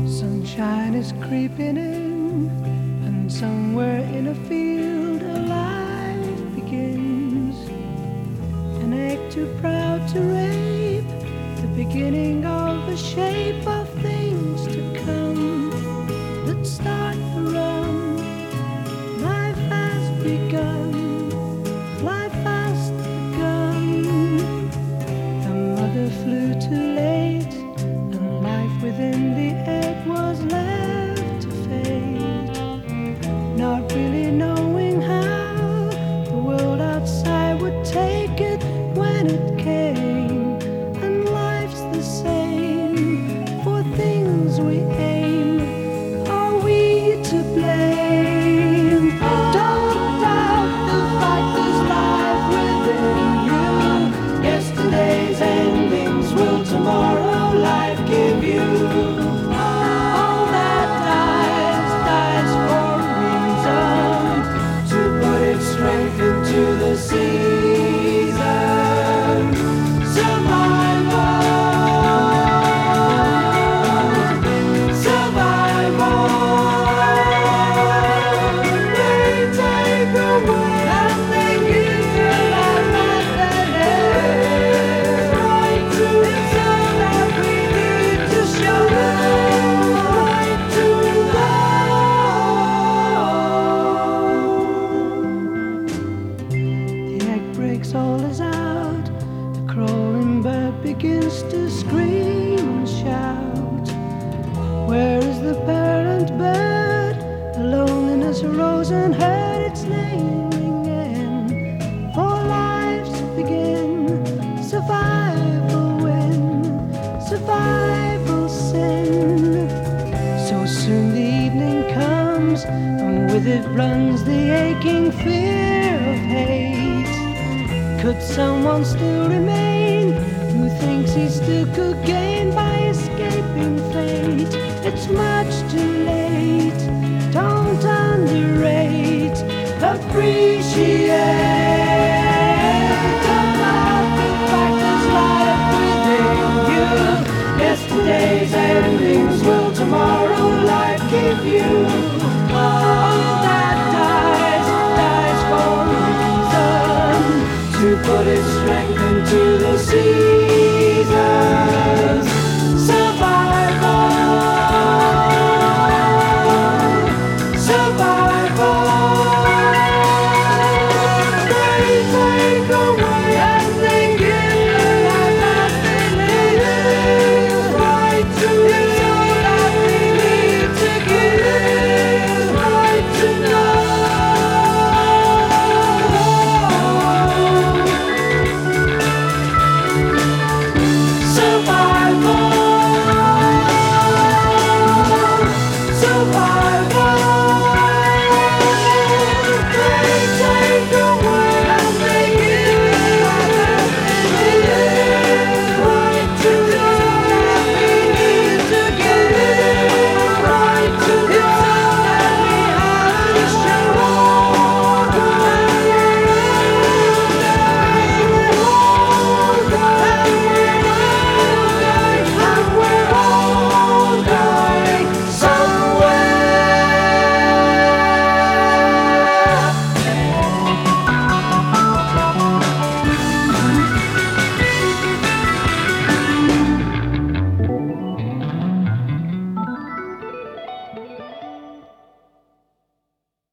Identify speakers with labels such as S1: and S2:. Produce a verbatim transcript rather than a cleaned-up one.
S1: Sunshine is creeping in, and somewhere in a field a life begins. An egg too proud to rape, the beginning of a shape of things to come that start to run. Life has begun, life has begun. The mother flew too late, and life within the egg was left to fade. Not really knowing how the world outside would take it when it came. And life's the same, for things we aim, are we to blame? Don't doubt the fact there's life within you. Yesterday's endings will tomorrow life give you. All that dies, dies for a reason, to put its strength into the season. Survival, survival. They take away and they give you life at the end. Right to it's all that we need to show right to love. The egg breaks, all is out. The crawling bird begins to scream and shout. Where is the parent bird? The loneliness arose and heard its name again. For lives begin, survival win, survival sin. So soon the evening comes, and with it runs the aching fear of hate. Could someone still remain who thinks he still could gain by escaping fate? It's much too late, don't underrate, appreciate. Don't laugh, the fact there's life within you. Yesterday's endings will tomorrow life give you. All that dies, dies for a reason, to put its strength into the sea.